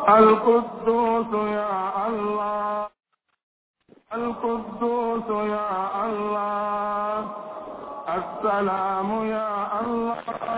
القدوس يا الله، القدوس يا الله، السلام يا الله،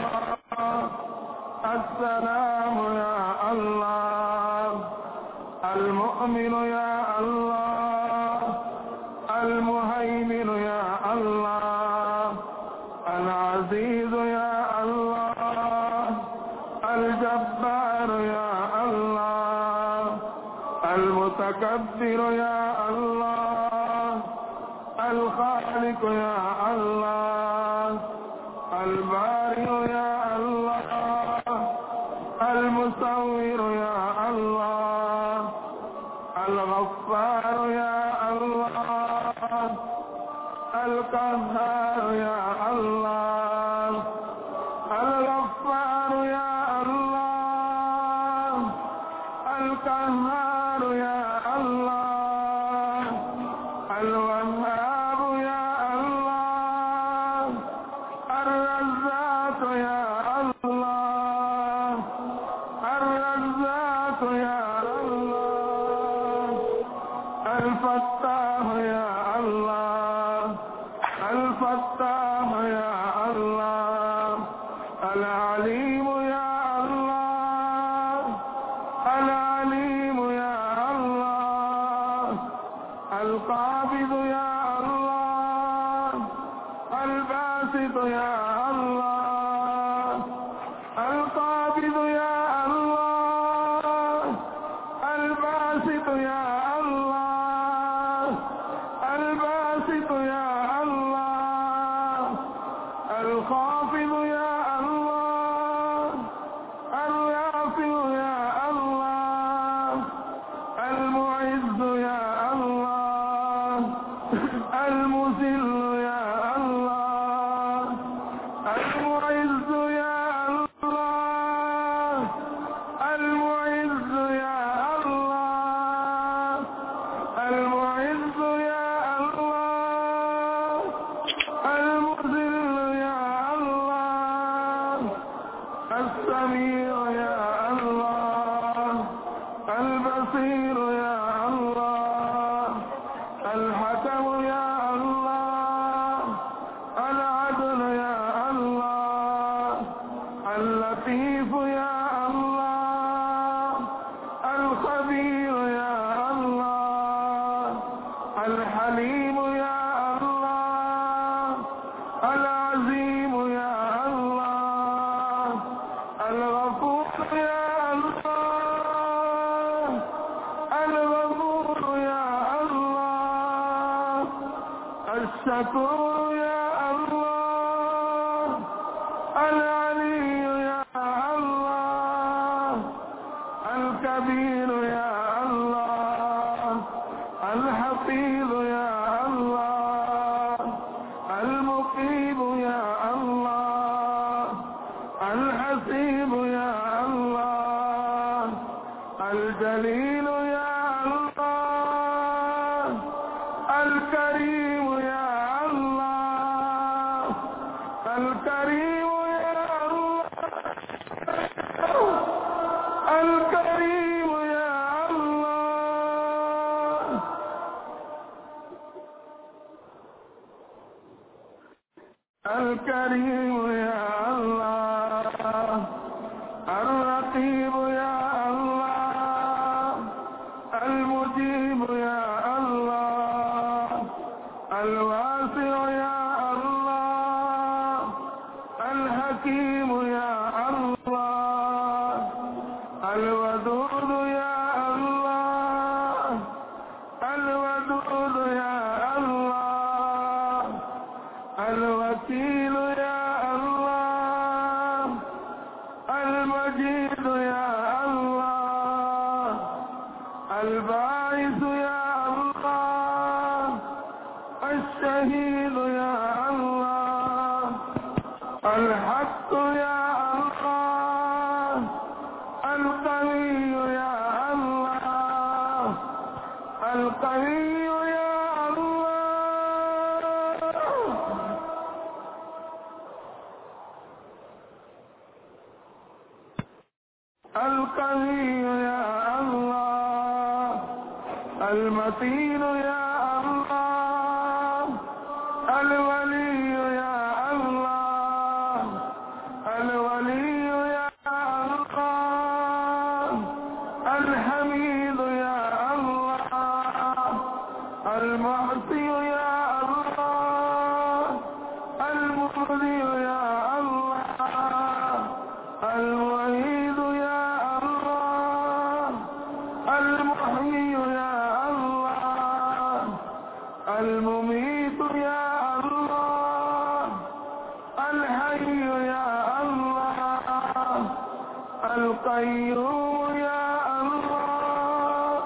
السلام يا الله، المؤمن يا الله، المهيمن يا الله، العزيز يا الله، الجبار يا الله، المتكبر يا الله، الخالق يا الله، البارئ يا الله، المصور يا الله، الغفار يا الله، القهار يا الله، الغفار يا الله، القهار يا الله، الوهاب يا الله، الرزاق يا الله، الرزاق يا الله، الفتاح يا الله، الفتاح يا الله، العليم يا الله، العليم يا الله، القابض يا الله، الباسط يا الله، القابض يا الله، الباسط يا الله، الباسط يا الله، الخافض يا الله، الرافع يا الله، المعز يا الله، المذل يا الله، المعز يا الله، المعز يا الله، المعز يا الله، المذل يا الله، السميع يا الله، البصير يا الله، الحكم يا الله، العدل يا الله، اللطيف يا الله، الخبير يا الله، الحليم يا الله، العظيم يا الله، الغفور يا الله، الغفور يا الله، الشكور يا الله، العلي يا الله، الكبير يا الله، الحفيظ يا الله، المقيم يا الله، الحسيب يا الله، الجليل يا الله، الكريم يا الله، الكريم يا الله، الكريم يا الله، الكريم يا الله، الرقيب يا الله، المجيب يا الله، الواسع يا الله، الحكيم يا الله، الودود يا الله، الودود يا الله، الوكيل يا الله، المجيد يا الله، الباعث يا الله، الشهيد يا الله، الحق يا الله، القوي يا الله، القوي يا الله، القوي يا المتين يا الله، الولي يا الله، الولي يا الله، الحميد يا الله، المعطي يا الله، المبدي يا الله، المعيد يا الله، المحيي يا الله، المميت يا الله، الحي يا الله، القيوم يا الله،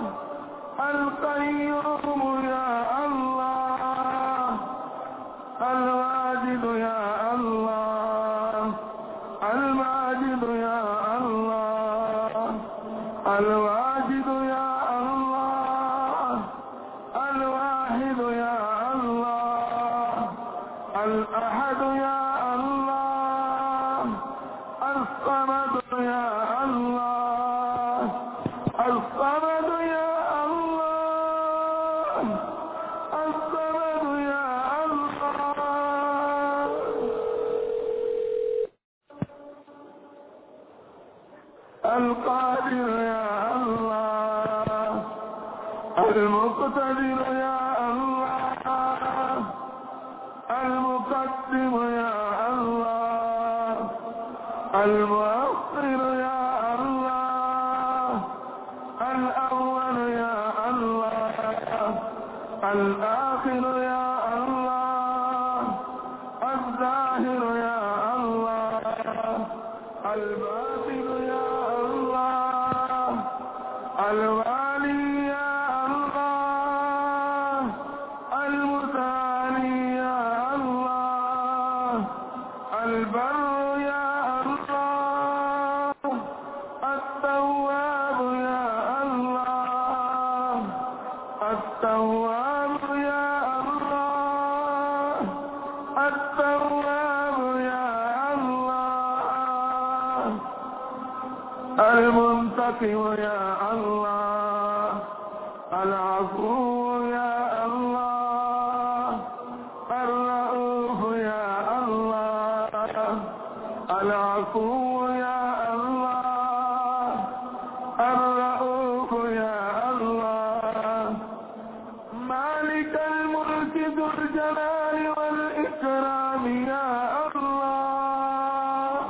القيوم يا الله، الواجد يا الله، الماجد يا الله، الواجد يا الله، الواحد يا الله، الأحد يا الله، الصمد يا الله، الصمد يا الله، الصمد يا الله، القادر يا الله، المقتدر يا الله، المقدم يا الله، المؤخر يا الله، الأول يا الله، الآخر يا الله، الظاهر يا الله، الباطن يا الله، الوالي يا الله، المتعالي يا الله، البر يا الله، التواب يا الله، التواب يا الله، التواب يا الله، المنتقم يا الله، العفو يا الله، الرؤوف يا الله، العفو يا الله، الرؤوف يا الله، مالك الملك ذو الجلال والإكرام يا الله،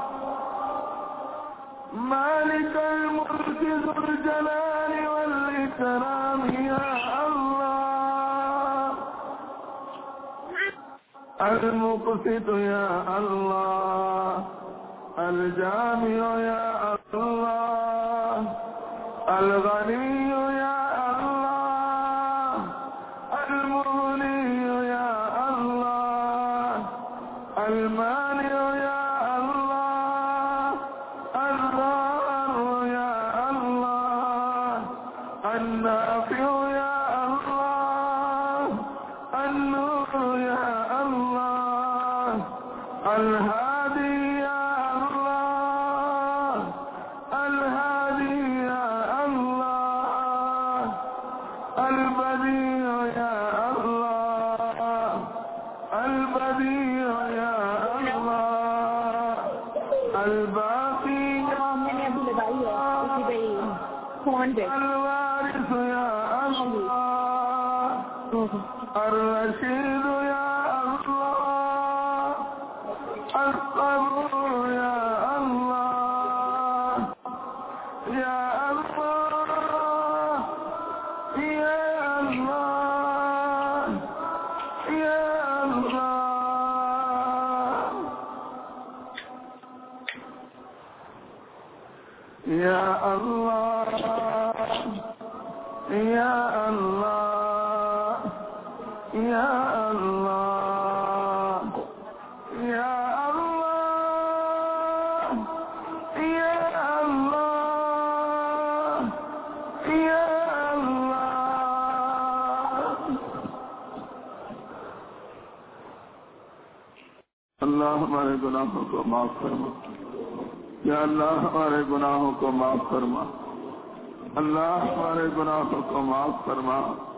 مالك الملك ذو الجلال والإكرام يا الله، المقسط يا الله، الجامع يا الله، الغني يا الله، المغني يا الله، المانع يا الله، الضار يا الله، النافع يا الله، النور يا الله، الهادي يا الله، الهادي يا الله، البديع يا الله، البديع يا الله، الباقي يا الله، الوارث يا الله، الرشيد يا الله، الصبور يا الله، يا الله، يا الله، يا الله، يا الله، يا الله، يا الله، يا الله، يا الله، يا الله. अल्लाह हमारे गुनाहों को माफ फरमा, या अल्लाह हमारे गुनाहों को माफ फरमा, अल्लाह हमारे गुनाहों को माफ फरमा।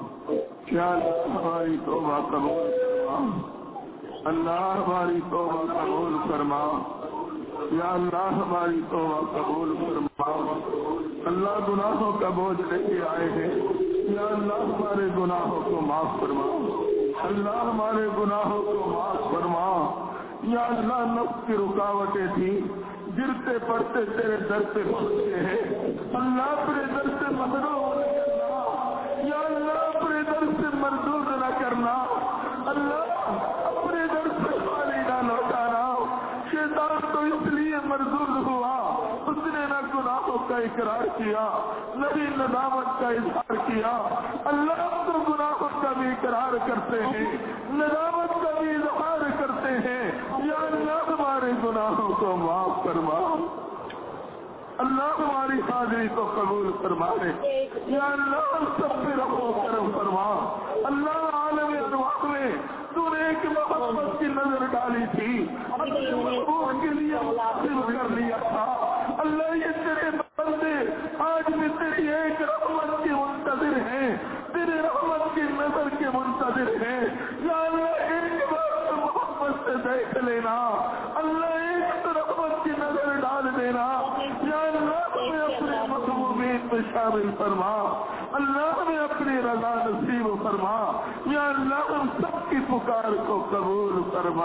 یا اللہ ہماری توبہ قبول فرما، اللہ ہماری توبہ قبول فرما، یا اللہ ہماری توبہ قبول فرما۔ اللہ گناہوں کا بوجھ لے کے آئے ہیں، یا اللہ ہمارے گناہوں کو معاف فرما، اللہ ہمارے گناہوں کو معاف فرما۔ یا اللہ نفس کی رکاوٹیں تھیں، گرتے پڑتے تیرے در پہ پہنچتے ہیں، اللہ اپنے در سے محروم نہ کرنا، یا اللہ اپنے در سے مردود نہ کرنا، اللہ اپنے در سے خالی نہ لوٹانا۔ شیطان تو اس لیے مردود ہوا، اس نے نہ گناہوں کا اقرار کیا نہ ہی ندامت کا اظہار کیا۔ اللہ ہم تو گناہوں کا بھی اقرار کرتے ہیں، ندامت کا بھی اظہار کرتے ہیں، یا اللہ ہمارے گناہوں کو معاف فرما، اللہ ہماری حاضری کو قبول فرما لے، یا اللہ ہم سب پہ رحم و کرم فرما۔ اللہ عالم ارواح میں تو نے ایک محبت کی نظر ڈالی تھی، اپنے محبوب کے لیے مناسب کر لیا تھا۔ اللہ یہ تیرے بندے آج بھی تیری ایک رحمت کے منتظر ہیں، تیرے رحمت کی نظر کے منتظر ہیں، یا اللہ ایک بار محبت سے دیکھ لینا، اللہ ایک رحمت کی نظر ڈال دینا، یا اللہ ہمیں اپنے محبوبین میں شامل فرما، اللہ ہمیں اپنی رضا نصیب فرما، یا اللہ ہم سب کی پکار کو قبول فرما۔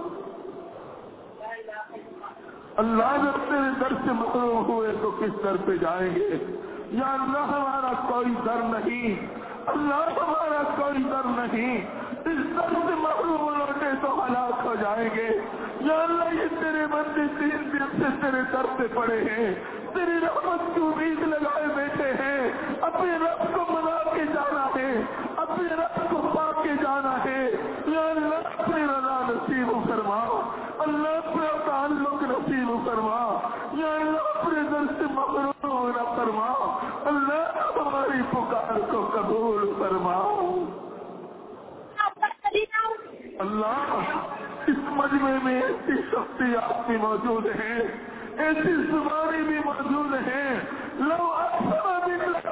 اللہ جب تیرے در سے محروم ہوئے تو کس در پہ جائیں گے؟ یا اللہ ہمارا کوئی در نہیں، اللہ ہمارا کوئی در نہیں، اس در سے محروم لوٹے تو ہلاک ہو جائیں گے۔ یا اللہ یہ تیرے بندے 3 دن سے تیرے در پہ پڑے ہیں، تیری رحمت کی امید لگائے بیٹھے ہیں، اپنے رب کو منا کے جانا ہے، اپنے رب کو پا کے جانا ہے، یا اللہ اپنی رضا نصیب فرما، اللہ اپنا تعلق نصیب فرما، یا اللہ اپنے در سے محروم نہ فرما، اللہ ہماری پکار کو قبول فرما۔ اللہ اس مجمع میں ایسی شخصیات بھی موجود ہیں، ایسی زبانیں بھی موجود ہیں، لو اکثر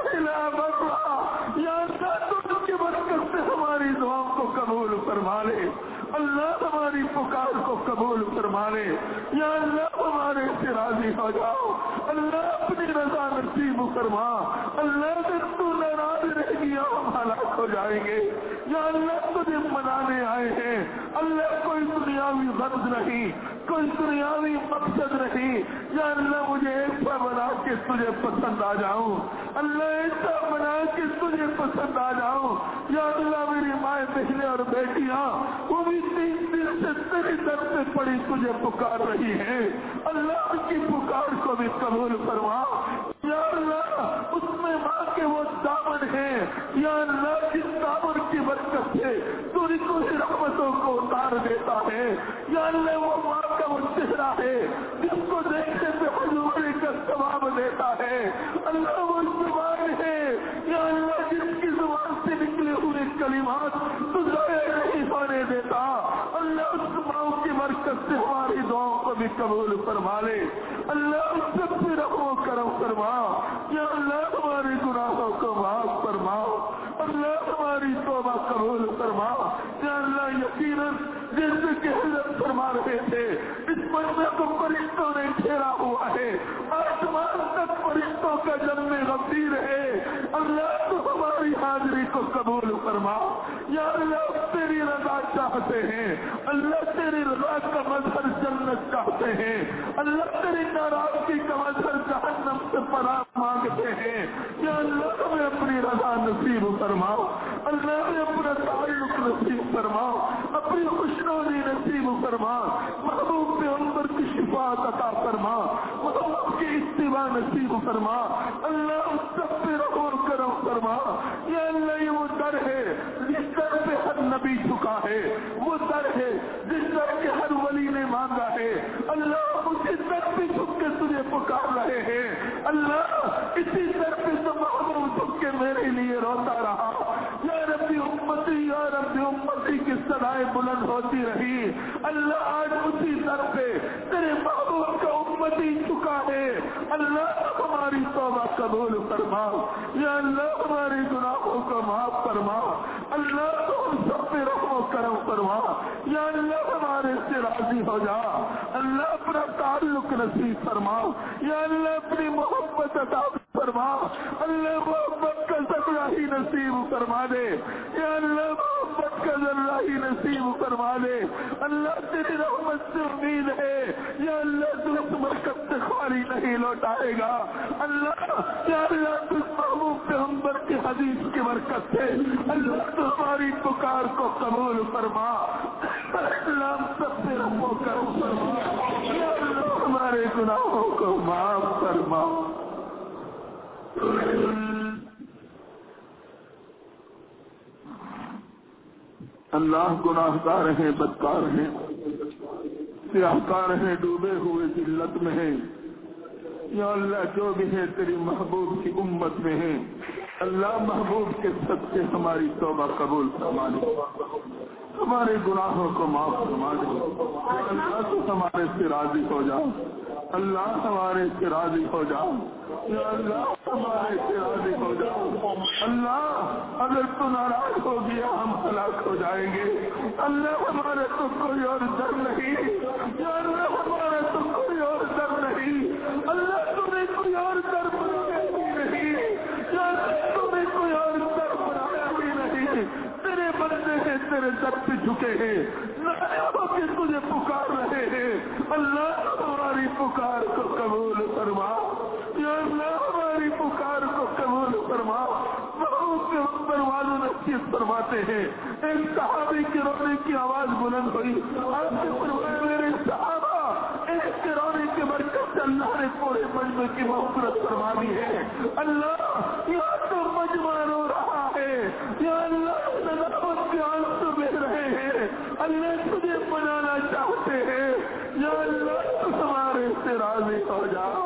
یا اللہ کی برکت سے ہماری دعاؤں کو قبول فرما لے، اللہ ہماری پکار کو قبول فرما لے، یا اللہ ہمارے سے راضی ہو جاؤ، اللہ اپنی رضا نصیب فرما، اللہ جب تو ناراض رہ گیا ہم ہلاک ہو جائیں گے، یا اللہ تجھے منانے آئے ہیں، اللہ کوئی دنیاوی غرض نہیں، کوئی دنیاوی مقصد نہیں، یا اللہ مجھے ایسا بنا کے تجھے پسند آ جاؤں، اللہ ایسا بنا کے تجھے پسند آ جاؤں، یا اللہ میری مائیں بہنیں اور بیٹیاں وہ بھی 3 دن سے تیری در پہ پڑی تجھے پکار رہی ہیں، اللہ کی پکار کو بھی قبول فرما، یا اللہ اس میں ماں کے وہ دامن ہیں، یا اللہ جس دامن کی برکت سے تو کوئی رحمتوں کو اتار دیتا ہے، یا اللہ وہ ماں کا وہ چہرہ ہے جس کو دیکھنے پہ حضوری کا ثواب دیتا ہے، اللہ وہ زبان ہے، یا اللہ جس کی زبان سے نکلے ہوئے کلمات تو ضائع نہیں ہونے دیتا، اللہ اس ماں کی برکت سے ہماری دعاؤں کو بھی قبول فرما لے، اللہ اس سب سے رحم و کرم فرما، یا اللہ ہمارے گناہوں کو معاف فرما، اللہ ہماری توبہ قبول فرما، یا اللہ یقیناً جیسے کہ حضرت فرما رہے تھے اس مجمع کو فرشتوں نے گھیرا ہوا ہے، آسمان تک فرشتوں کا جم غفیر ہے، اللہ تو ہماری حاضری کو قبول فرما، یا اللہ تیری رضا چاہتے ہیں، اللہ تیری رضا کا مظہر جنت چاہتے ہیں، اللہ تیری ناراضگی کا مظہر جہنم سے پناہ مانگتے ہیں، یا اللہ ہمیں اپنی رضا نصیب فرما، اللہ ہمیں اپنا تعلق نصیب فرما، اپنی خوشنودی نصیب فرما، محبوب پیغمبر کی شفاعت عطا فرما، محبوب کی اتباع نصیب فرما، اللہ اس سب پہ رحم و کرم فرما، یا اللہ یہ وہ در ہے جس در پہ ہر نبی چکا ہے، وہ در ہے جس در کے ہر ولی نے مانگا ہے، اللہ اسی در پہ جھک کے تجھے پکار رہے ہیں، اللہ اسی در پہ تو محبوب جھک کے میرے لیے روتا رہا، یا ربی امتی یا ربی امتی کی صدائیں بلند ہوتی رہی، اللہ آج اسی در پہ تیرے محبوب کا امتی چکا ہے، اللہ ہماری توبہ قبول فرما، یا اللہ ہمارے گناہوں کو معاف فرما، اللہ تو ہم سب پہ رحم و کرم فرما، یا اللہ ہمارے سے راضی ہو جا، اللہ اپنا تعلق نصیب فرما، یا اللہ اپنی محبت عطا فرما، اللہ محبت کا ذرہ ہی نصیب فرما دے، یا اللہ محبت کا ذرہ ہی نصیب فرما دے، اللہ تیری رحمت سے امید ہے، یا اللہ تو اس برکت سے خالی نہیں لوٹائے گا، اللہ یا اللہ تو محبوب پیغمبر کی حدیث کی برکت سے اللہ تو ہماری پکار کو قبول فرما، اللہ سب سے رحم و کرم فرما، یا اللہ ہمارے گناہوں کو معاف فرما۔ اللہ گناہ گار ہیں، بدکار ہیں، سیاہکار ہیں، ڈوبے ہوئے ذلت میں ہیں، یا اللہ جو بھی ہے تیری محبوب کی امت میں ہیں، اللہ محبوب کے صدقے ہماری توبہ قبول فرما دے، ہمارے گناہوں کو معاف فرما دے، اللہ تو ہمارے سے راضی ہو جا، اللہ ہمارے سے راضی ہو جا، یا اللہ ہمارے سے راضی ہو جا، اللہ اگر تو ناراض ہو گیا ہم ہلاک ہو جائیں گے، اللہ ہمارے تو کوئی اور ڈر نہیں، یا اللہ ہمارا تو کوئی اور ڈر نہیں، اللہ تمہیں کوئی اور ڈر بنایا بھی نہیں، یا اللہ تمہیں کوئی اور ڈر بنایا بھی نہیں، تیرے بندے ہیں تیرے در پہ جھکے ہیں، نہ کہ تجھے پکار رہے ہیں، اللہ ہماری پکار کو قبول فرما، یا اللہ ہماری پکار کو قبول فرما۔ بہت سے پر والوں نصیحت فرماتے ہیں، ایک صحابی کے رونے کی آواز بلند ہوئی، آپ سے فرمایا میرے صحابہ ایک کے رونے کے برکت سے اللہ نے پورے مجمع کی مغفرت فرما دی ہے، اللہ یا تو مجمع رو رہا ہے، یا اللہ ندامت کے آنسو بہ رہے ہیں، اللہ تجھے منانا چاہتے ہیں، یا اللہ تو ہمارے سے راضی ہو جاؤ،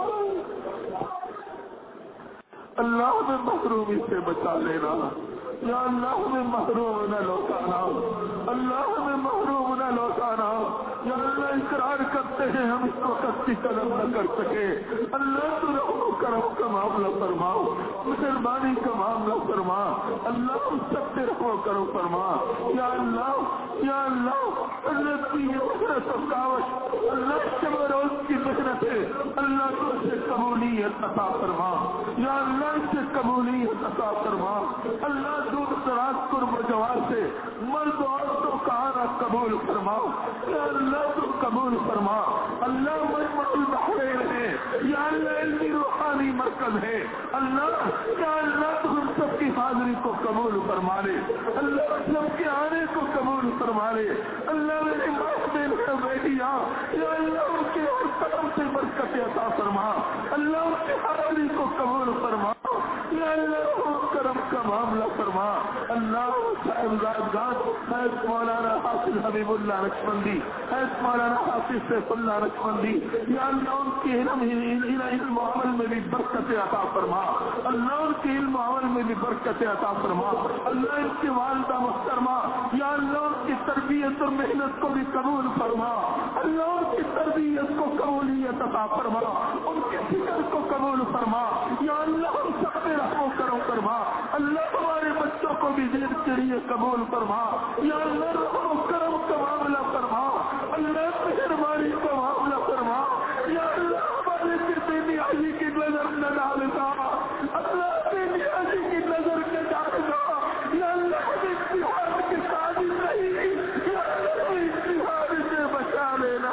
اللہ ہمیں محرومی سے بچا لینا، یا اللہ ہمیں محروم نہ لوٹانا، اللہ ہمیں محروم نہ لوٹانا، یا اللہ اقرار کرتے ہیں ہم اس وقت کی قدم نہ کر سکے، اللہ تو رحم و کرم کا معاملہ فرما، مہربانی کا معاملہ فرما، اللہ ہم سب سے رحم و کرم فرما، یا اللہ یا اللہ اللہ کی یہ محنت و کاوش، اللہ شب و روز کی محنت ہے، اللہ تو اسے قبولیت عطا فرما، یا اللہ اسے قبولیت عطا فرما، اللہ دور دراز قرب و جوار سے مرد و عورتوں کا آنا قبول فرما، یا اللہ تو قبول فرما، اللہ مجمع البحرین ہے، یا اللہ علمی روحانی مرکز ہے، اللہ یا اللہ تو ہم سب کی حاضری کو قبول فرما لے، اللہ سب کے آنے کو قبول فرما لے، اللہ میرے محسن بیٹیاں یا اللہ ان کے ہر قدم سے برکت عطا فرما، اللہ ان کی حاضری کو قبول فرما، یا اللہ کرم کا معاملہ فرما، اللہ صاحبزادگان حیث مولانا حافظ حبیب اللہ نقشبندی، حیث مولانا حافظ سیف اللہ نقشبندی، یا اللہ ان کے علم و عمل میں بھی برکت عطا فرما، اللہ ان کے علم و عمل میں بھی برکت عطا فرما، اللہ ان کی والدہ محترمہ یا اللہ ان کی تربیت اور محنت کو بھی قبول فرما، اللہ ان کی تربیت کو قبولیت عطا فرما، ان کے فکر کو قبول فرما، یا اللہ ہم سب پہ رحم و کرم فرما، اللہ ہمارے بچوں کو بھی دین کے لیے قبول فرما، یا اللہ رحم و کرم کا معاملہ فرما، اللہ مہربانی کا معاملہ فرما، یا اللہ ہمارے بے نیازی کی نظر نہ ڈالنا، اللہ بے نیازی کی نظر نہ ڈالنا، یا اللہ ہم اتحاد کے قابل نہیں، یا اللہ اتحاد سے بچا لینا۔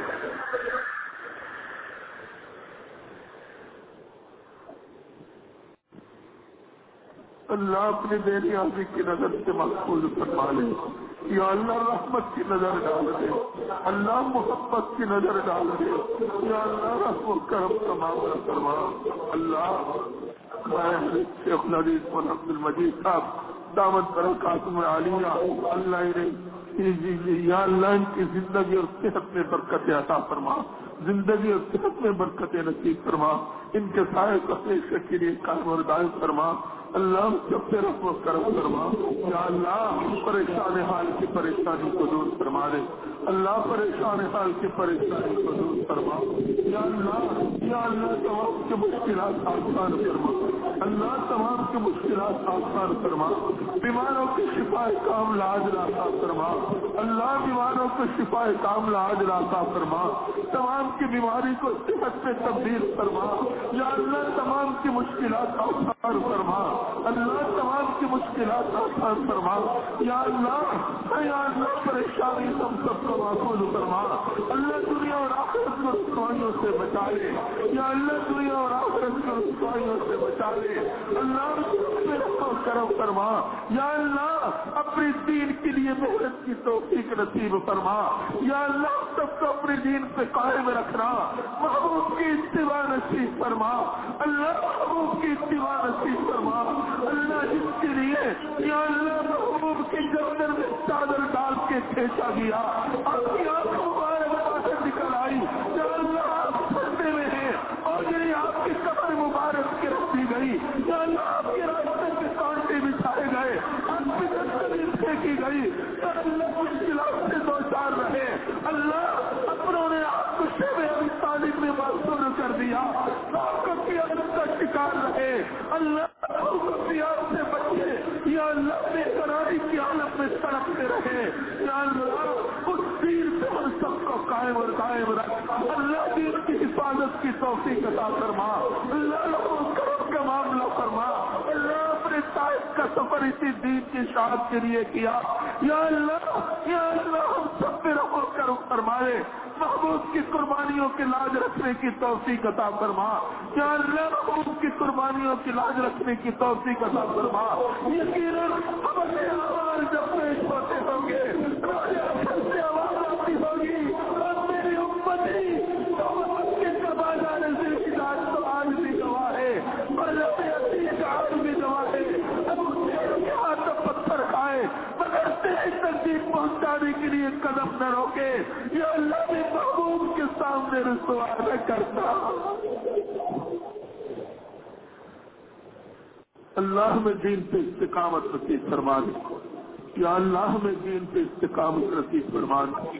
اللہ اپنی بے نیازی کی نظر سے محفوظ فرما لے، یا اللہ رحمت کی نظر ڈال دے، اللہ محبت کی نظر ڈال دے، یا اللہ رحم و کرم کا معاملہ فرما، اللہ شیخ العزیز بن عبد المجید صاحب دعوت برکاتہ عالیہ، اللہ یا اللہ ان کی زندگی اور صحت میں برکت عطا فرما، زندگی اور صحت میں برکت نصیب فرما، ان کے سائے کو ہمیشہ کے لیے قائم اور دائم فرما، اللہ سب سے رحم و کرم فرما، یا اللہ پریشان حال کی پریشانی کو دور فرما دے، اللہ پریشان حال کی پریشانی کو دور فرما، یا اللہ توقع کی مشکلات آسان فرما اللہ، تمام کی مشکلات آسان فرما، بیماروں کی شفا کاملہ عاجلہ عطا فرما اللہ، بیماروں کو شفا کاملہ عاجلہ عطا فرما، تمام کی بیماری کو صحت میں تبدیل فرما یا اللہ، تمام کی مشکلات آسان فرما اللہ، تمام کی مشکلات آسان فرما یا اللہ، پریشانی ہم سب کو محفوظ فرما اللہ، دنیا اور آخرت کو رسوائیوں سے بچا لے یا اللہ، دنیا اور آخرت کو رسوائیوں سے بچا لے اللہ، کرم فرما یا اللہ، اپنے دین کے لیے محنت کی توفیق نصیب فرما یا اللہ، سب کو اپنے دین پہ قائم رکھنا، محبوب کی اتباع نصیب فرما اللہ، محبوب کی اتباع نصیب فرما اللہ، جس کے لیے یا اللہ محبوب کی گردن میں چادر ڈال کے کھینچا گیا، آپ کی آنکھوں باہر نکل آئی یا اللہ، آپ سجدے میں ہیں اور یہ آپ کی قبر مبارک کے رکھی گئی یا اللہ، آپ کے راستے کے کانٹے بچھائے گئے، آپ کی گردن پھینکی گئی یا اللہ، مشکلات سے دو چار رہے اللہ، اپنوں نے آپ کو شیب ابی طالب میں معصور کر دیا، آپ کو قیامت کا شکار رہے اللہ، آپ سے بچے یا اللہ، بے قراری کی عالم میں تڑپتے رہے یا اللہ، اس دین سے ہم سب کو قائم اور قائم رکھ اللہ، دین کی حفاظت کی توفیق عطا فرما اللہ، کرم کا معاملہ فرما اللہ، اپنے طائف کا سفر اسی دین کی اشاعت کے لیے کیا یا اللہ، ہم سب پہ رحم و کرم فرمائے، محبوب کی قربانیوں کی لاج رکھنے کی توفیق عطا فرما یا اللہ، محبوب کی قربانیوں کی لاج رکھنے کی توفیق عطا فرما، یقیناً ہم اپنے آواز جب پیش ہوتے ہوں گے سے آواز آتی ہوگی اور میری امتی کے کروا جانے سے ہدایت تو آج بھی گواہ ہے اور آج بھی گواہ ہے، ہاتھ پتھر کھائے مگر تیری تکلیف پہنچانے کے لیے قدم نہ روکے یا اللہ، بھی محبوب کے سامنے رسوا نہ کرتا اللہ، ہمیں دین پہ استقامت نصیب فرما دے یا اللہ، ہمیں دین پہ استقامت نصیب فرما دے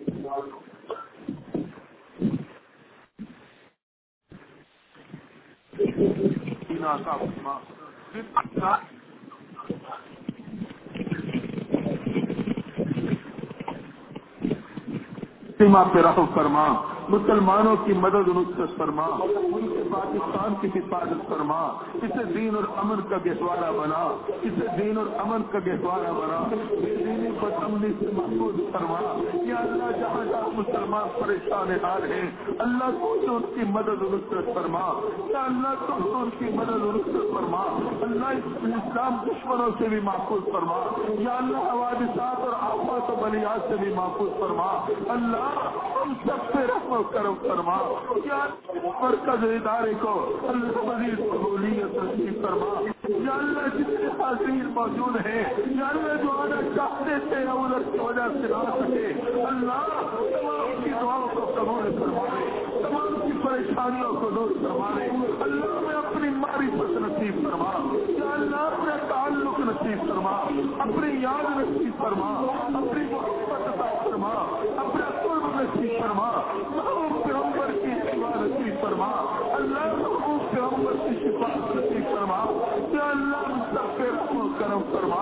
سیما پہ رحم فرما، مسلمانوں کی مدد و نصرت فرما، ملک پاکستان کی حفاظت فرما، اسے دین اور امن کا گہوارہ بنا، اسے دین اور امن کا گہوارہ بنا، دینی بدامنی سے محفوظ فرما یا اللہ، جہاں جہاں مسلمان پریشان حال ہیں اللہ، تو ان کی مدد و نصرت فرما یا اللہ، تو ان کی مدد و نصرت فرما اللہ، اسلام دشمنوں سے بھی محفوظ فرما یا اللہ، حوادثات اور آفات و بلیات سے بھی محفوظ فرما اللہ، ہم سب سے رحم و کرم فرما یا مرکز ادارے کو اللہ مزید قبولیت نصیب فرما یا اللہ، جتنے حاضرین موجود ہیں یا اللہ، جو آنا چاہتے تھے ادھر کی وجہ سے نہ سکے اللہ، تمام کی دعاؤں کو قبول فرمائے، تمام کی پریشانیوں کو دور فرمائے اللہ، میں اپنی معرفت نصیب فرما یا اللہ، اپنا تعلق نصیب فرما، اپنی یاد نصیب فرما، اپنی محبت عطا فرما، اپنا قرب نصیب فرما، محبوب پیغمبر کی شفا نصیب فرما اللہ، محبوب پیغمبر کی شفا نصیب فرما یا اللہ، ہم سب پہ رحم و کرم فرما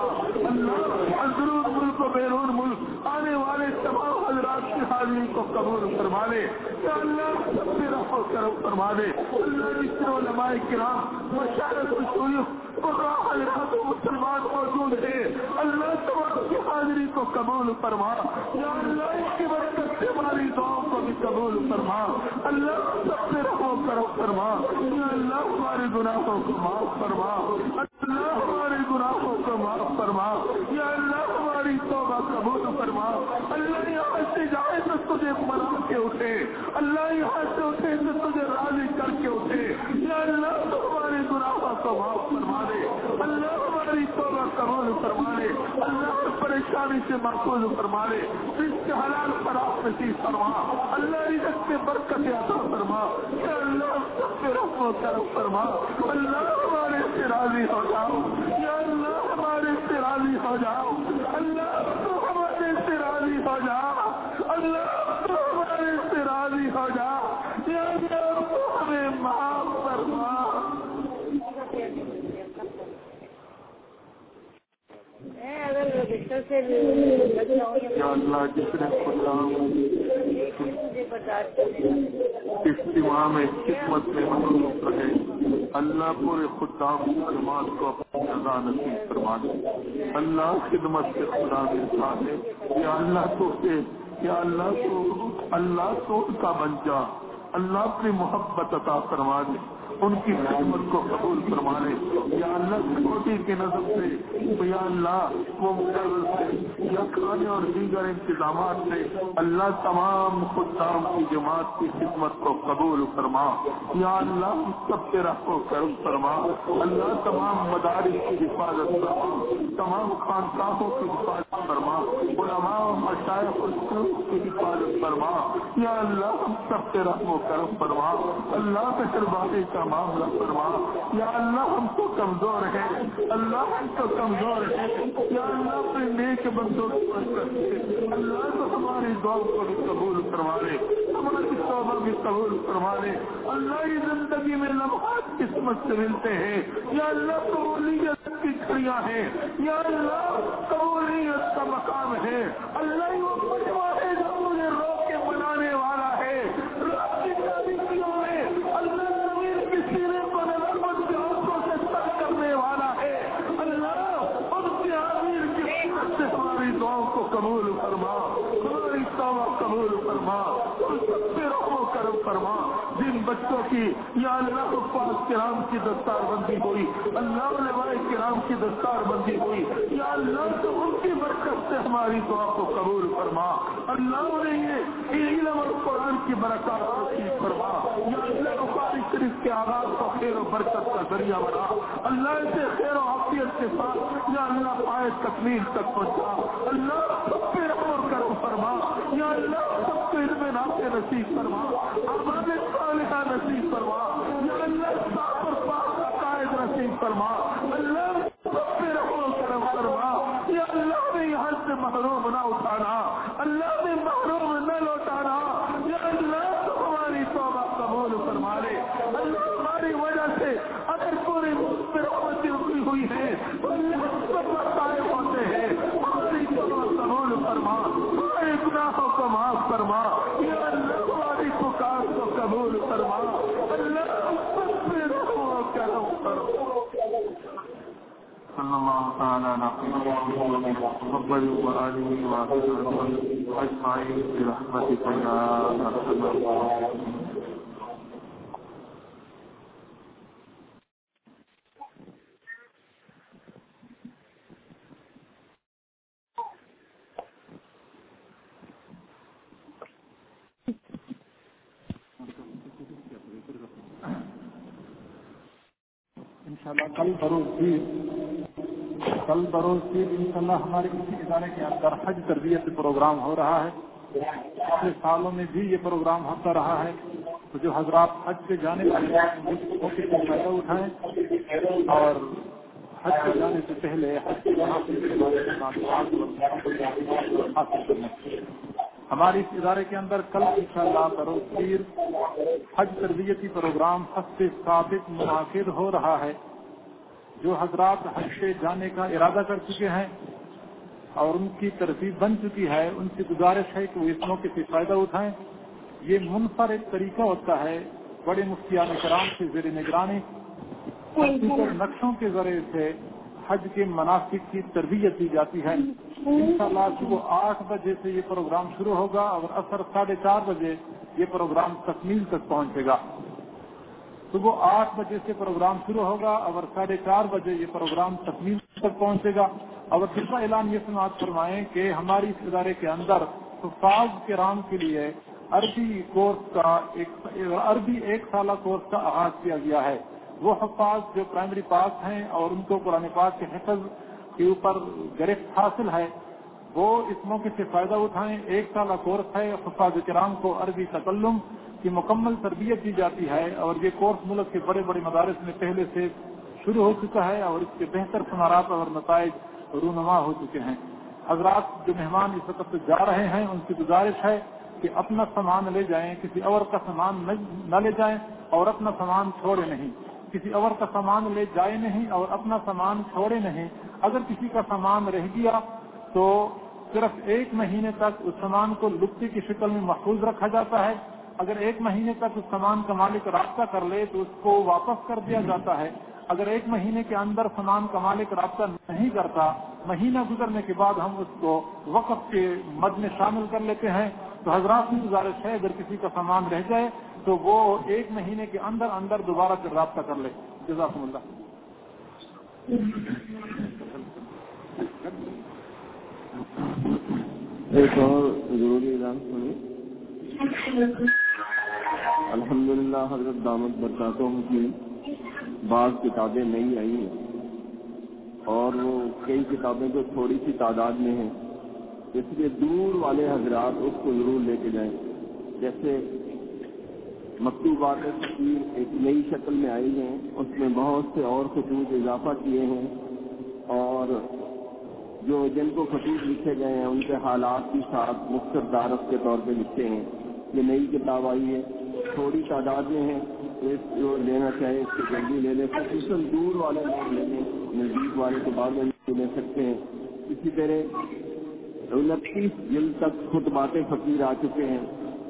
اللہ، اندرون ملک و بیرون ملک آنے والے تمام حضرات کی حاضری کو قبول فرما لے یا اللہ، سب پہ رحم و کرم فرما دے اللہ، جتنے علماء کرام مشاہد شیوخ حضرات مسلمان موجود ہیں اللہ، تمام کی حاضری کو قبول فرما یا اللہ، اس کی برکت سے ہماری دعاؤں کو بھی قبول فرما اللہ، سب سے رحم و کرم فرما یا اللہ، ہمارے گناہوں کو معاف فرما اللہ، ہمارے گناہوں کو معاف فرما یا اللہ، ہماری توبہ قبول فرما اللہ، یہاں سے جائے تو تجھے منا کے اٹھے اللہ، یہاں سے اٹھے تو تجھے راضی کر کے اٹھے یا اللہ، تو ہمارے گناہوں کو معاف فرما دے اللہ، ہماری توبہ قبول فرما دے اللہ، پریشانی سے محفوظ فرما دے، رزق حلال فراخ نصیب فرما اللہ، رزق میں برکت عطا فرما یا اللہ، سب پہ رحم و کرم فرما اللہ، ہمارے سے راضی ہو جاؤ یا اللہ، ہمارے سے راضی ہو جاؤ اللہ، تو ہمارے سے راضی ہو جاؤ اللہ، تو ہمارے سے راضی ہو جاؤ یا اللہ، تو ہمیں معاف کر یا اللہ جس نے خدا اجتماع میں خدمت میں مصروف رہے اللہ پورے خدام کی جماعت کو اپنی رضا نصیب فرما دے. اللہ خدمت سے خدا کے ساتھ یا اللہ تو یا اللہ تو کا بن جا. اللہ اپنی محبت عطا فرما دے, ان کی خدمت کو قبول فرما لے. یا اللہ چھوٹی کی نظر سے یا اللہ وہ مقرر سے یا کھانے اور دیگر انتظامات سے اللہ تمام خدام کی جماعت کی خدمت کو قبول فرما. یا اللہ سب سے رحم و کرم فرما. اللہ تمام مدارس کی حفاظت فرما, تمام خانقاہوں کی حفاظت فرما, علماء و مشائخ کی حفاظت فرما. یا اللہ ہم سب سے رحم و کرم فرما. اللہ مہربانی کا معاملہ فرما. یا اللہ ہم تو کمزور ہیں, اللہ ہم تو کمزور ہیں. یا اللہ اپنے نیک بندوں اللہ تو ہماری دعا کو بھی قبول فرما لے, ہماری توبہ بھی قبول فرما لے. اللہ کی زندگی میں لمحات قسمت سے ملتے ہیں. یا اللہ قبولیت کی کھڑیاں ہیں. یا اللہ قبولیت کا مقام ہے. اللہ وہ مجمع ہے جو مجھے روک کے بنانے والا ہے. اللہ زمین کے سینے پر رحمت کے آنکھوں سے تر کرنے والا ہے. اللہ ان کی آمین کی حکمت سے ہماری دعاؤں کو قبول فرما, ہماری توبہ قبول فرما, ان سب سے رحم و کرم فرما. جن بچوں کی یا اللہ حفاظ کرام کی دستار بندی ہوئی, اللہ علماء کرام کی دستار بندی ہوئی, یا اللہ تو ان کی برکت سے ہماری دعا کو قبول فرما. اللہ انہیں یہ علم اور قرآن کی برکات نصیب فرما. یا اللہ بخاری شریف کے آغاز کو خیر و برکت کا ذریعہ بنا. اللہ سے خیر و عافیت کے ساتھ یا اللہ پائے تکمیل تک پہنچا. اللہ سب پہ رحم و کرم فرما. یا اللہ سب کو علم نافع نصیب فرما, اعمال صالحہ نصیب فرما. یا اللہ صاف اور پاک عقائد نصیب فرما. اللہ سب پہ رحم و کرم فرما. یا اللہ نے یہاں سے محروم نہ اٹھانا, اللہ نے محروم نہ لوٹانا. یا اللہ تو ہماری توبہ قبول فرما لے. اللہ ہماری وجہ سے اگر پوری رحمتیں اٹھی ہوئی ہیں قائم ہوتے ہیں, ہماری توبہ قبول فرما, ہمارے گناہوں کو معاف فرما. یا اللہ ہماری پکار کو قبول فرما. اللہ سب سے رحم و کرم فرما. صلی اللہ تعالیٰ علیہ محمد وآلہ وصحبہ اجمعین برحمتک یا ارحم الراحمین. انشاءاللہ کل بروز پیر انشاءاللہ ہمارے کسی ادارے کے اندر حج تربیت پروگرام ہو رہا ہے. پچھلے سالوں میں بھی یہ پروگرام ہوتا رہا ہے. تو جو حضرات حج پہ جانے والے موقع کا فائدہ اٹھائیں اور حج پہ جانے سے پہلے حج کے حاصل کرنے. ہمارے اس ادارے کے اندر کل انشاءاللہ بروز پیر حج تربیتی پروگرام ہفتے ثابت منعقد ہو رہا ہے. جو حضرات حج پہ جانے کا ارادہ کر چکے ہیں اور ان کی ترتیب بن چکی ہے, ان سے گزارش ہے کہ وہ اس موقع سے فائدہ اٹھائیں. یہ منفرد طریقہ ہوتا ہے, بڑے مفتیان کرام سے زیر نگرانی نقشوں کے ذریعے سے حج کے مناسک کی تربیت دی جاتی ہے. انشاءاللہ صبح 8 بجے سے یہ پروگرام شروع ہوگا اور عصر 4:30 بجے یہ پروگرام تکمیل تک پہنچے گا. صبح 8 بجے سے پروگرام شروع ہوگا اور 4:30 بجے یہ پروگرام تکمیل تک پہنچے گا. اور دوسرا اعلان یہ سماعت فرمائیں کہ ہماری اس ادارے کے اندر حفاظ کرام کے لیے عربی 1 سالہ کورس کا آغاز کیا گیا ہے. وہ حفاظ جو پرائمری پاس ہیں اور ان کو قرآن پاک کے حفظ کے اوپر گرفت حاصل ہے وہ اس موقع سے فائدہ اٹھائیں. 1 سالہ کورس ہے. حفاظ کرام کو عربی تکلم کی مکمل تربیت دی جاتی ہے اور یہ کورس ملک کے بڑے بڑے مدارس میں پہلے سے شروع ہو چکا ہے اور اس کے بہتر ثمرات اور نتائج رونما ہو چکے ہیں. حضرات جو مہمان اس وقت جا رہے ہیں ان کی گزارش ہے کہ اپنا سامان لے جائیں, کسی اور کا سامان نہ لے جائیں اور اپنا سامان چھوڑے نہیں. کسی اور کا سامان لے جائے نہیں اور اپنا سامان چھوڑے نہیں. اگر کسی کا سامان رہ گیا تو صرف 1 مہینے تک اس سامان کو لکتی کی شکل میں محفوظ رکھا جاتا ہے. اگر 1 مہینے تک اس سامان کا مالک رابطہ کر لے تو اس کو واپس کر دیا جاتا ہے. اگر 1 مہینے کے اندر سامان کا مالک رابطہ نہیں کرتا، مہینہ گزرنے کے بعد ہم اس کو وقف کے مد میں شامل کر لیتے ہیں. تو حضرات کی گزارش ہے اگر کسی کا سامان رہ جائے تو وہ 1 مہینے کے اندر اندر دوبارہ پھر رابطہ کر لے. جزاکم اللہ. ایک اور ضروری اعلان سنیں. الحمدللہ حضرت دامت برکاتہم کی بعض کتابیں نئی آئی ہیں اور وہ کئی کتابیں جو تھوڑی سی تعداد میں ہیں، اس لیے دور والے حضرات اس کو ضرور لے کے جائیں. جیسے مکتوبات فقیر ایک نئی شکل میں آئی ہیں، اس میں بہت سے اور خطوط اضافہ کیے ہیں اور جو جن کو خطوط لکھے گئے ہیں ان کے حالات کے ساتھ مختصر تعارف کے طور پہ لکھتے ہیں. یہ نئی کتاب آئی ہے، تھوڑی تعداد میں ہے، اس جو لینا چاہے اس کو جلدی لے لیں. خصوصاً دور والے لوگ لے لیں، نزدیک والے کے بعد میں لے سکتے ہیں. اسی طرح 29 جلد تک خطبات فقیر آ چکے ہیں،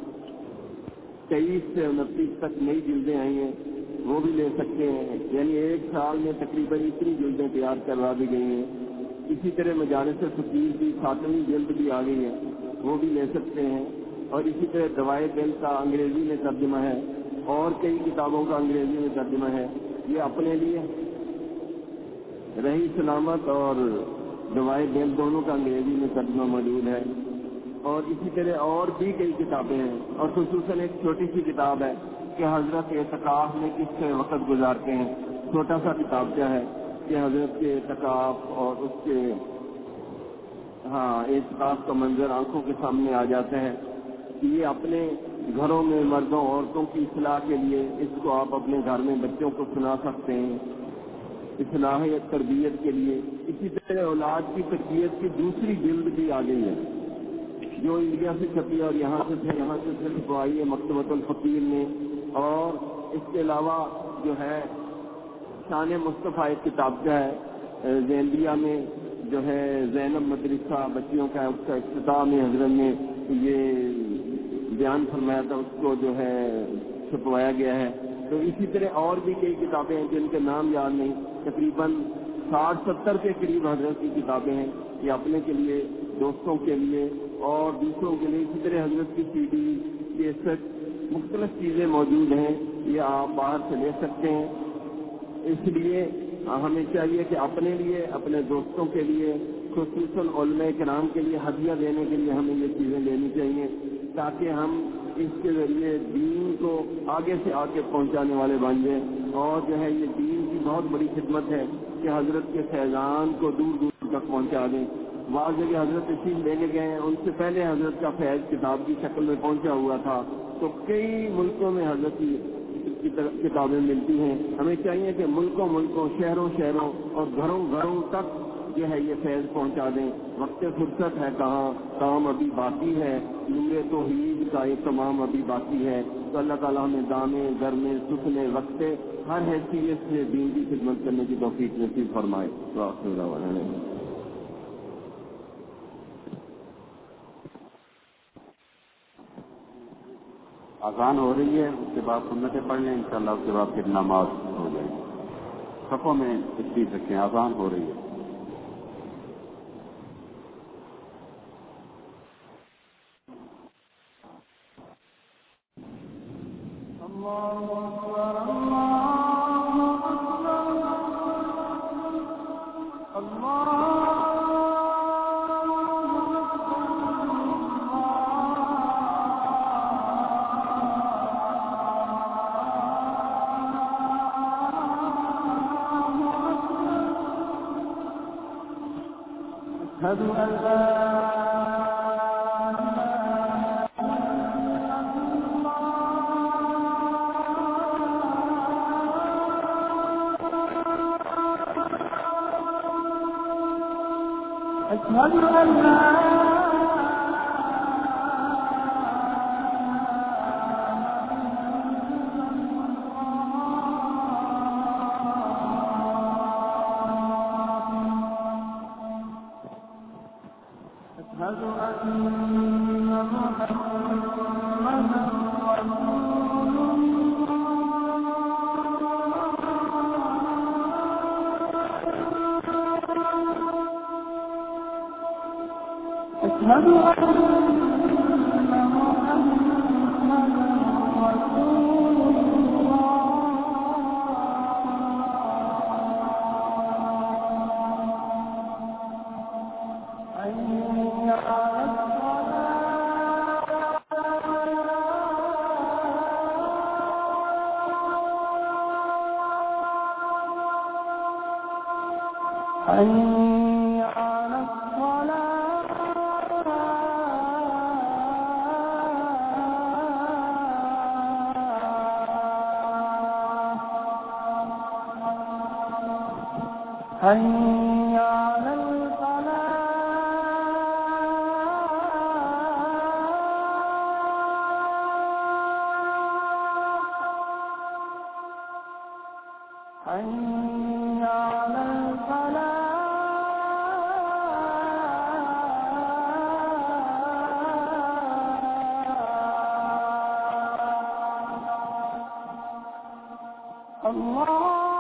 23 سے 29 تک نئی جلدیں آئی ہیں، وہ بھی لے سکتے ہیں. یعنی 1 سال میں تقریباً اتنی جلدیں تیار کروا دی گئی ہیں. اسی طرح مجالس فقیر کی 7ویں جلد بھی آ گئی ہے، وہ بھی لے سکتے ہیں. اور اسی طرح دوائے دل کا انگریزی میں ترجمہ ہے اور کئی کتابوں کا انگریزی میں ترجمہ ہے. یہ اپنے لیے رہی سلامت اور دوائے دل دونوں کا انگریزی میں ترجمہ موجود ہے. اور اسی طرح اور بھی کئی کتابیں ہیں اور خصوصاً ایک چھوٹی سی کتاب ہے کہ حضرت اعتکاف میں کس سے وقت گزارتے ہیں. چھوٹا سا کتاب کیا ہے کہ حضرت کے اعتکاف اور اس کے اعتکاف کا منظر آنکھوں کے سامنے آ جاتا ہے. یہ اپنے گھروں میں مردوں عورتوں کی اصلاح کے لیے اس کو آپ اپنے گھر میں بچوں کو سنا سکتے ہیں، اصلاح تربیت کے لیے. اسی طرح اولاد کی تربیت کی دوسری جلد بھی آ گئی ہے جو انڈیا سے چھپی اور یہاں سے صرف آئی ہے مکتبۃ الفقیر میں. اور اس کے علاوہ جو ہے شان مصطفیٰ ایک کتاب کا ہے زینڈیا میں جو ہے زینب مدرسہ بچیوں کا، اس کا افتتاح میں حضرت نے یہ بیان فرمایا تھا، اس کو جو ہے چھپوایا گیا ہے. تو اسی طرح اور بھی کئی کتابیں ہیں جن کے نام یاد نہیں، تقریباً 60-70 کے قریب حضرت کی کتابیں ہیں. یہ اپنے کے لیے، دوستوں کے لیے اور دوسروں کے لیے. اسی طرح حضرت کی CD کیسٹ مختلف چیزیں موجود ہیں، یہ آپ باہر سے لے سکتے ہیں. اس لیے ہمیں چاہیے کہ اپنے لیے، اپنے دوستوں کے لیے، خصوصاً علماء کرام کے لیے ہدیہ دینے کے لیے ہمیں یہ چیزیں لینی چاہیے تاکہ ہم اس کے ذریعے دین کو آگے سے آگے پہنچانے والے بن جائیں. اور جو ہے یہ دین کی بہت بڑی خدمت ہے کہ حضرت کے فیضان کو دور دور تک پہنچا دیں. بعض جگہ حضرت تشریف لے کے گئے ہیں، ان سے پہلے حضرت کا فیض کتاب کی شکل میں پہنچا ہوا تھا. تو کئی ملکوں میں حضرت کی کتابیں ملتی ہیں. ہمیں چاہیے کہ ملکوں شہروں اور گھروں تک جو ہے یہ فیض پہنچا دیں. وقت فرصت ہے کہاں، کام ابھی باقی ہے، نور توحید کا اہتمام ابھی باقی ہے. تو اللہ تعالیٰ ہمیں دامے گرمے سکھنے وقتے ہر حیثیت سے دین کی خدمت کرنے کی توفیق نصیب فرمائے. اذان ہو رہی ہے، اس کے بعد سنتیں پڑھ لیں انشاءاللہ، اس کے بعد پھر نماز ہو جائے گی. صفوں میں تشریف رکھیں، اذان ہو رہی ہے. أشهد أن محمدا رسول الله حي على الصلاة حي على الصلاة حي على الفلاح حي على الفلاح الله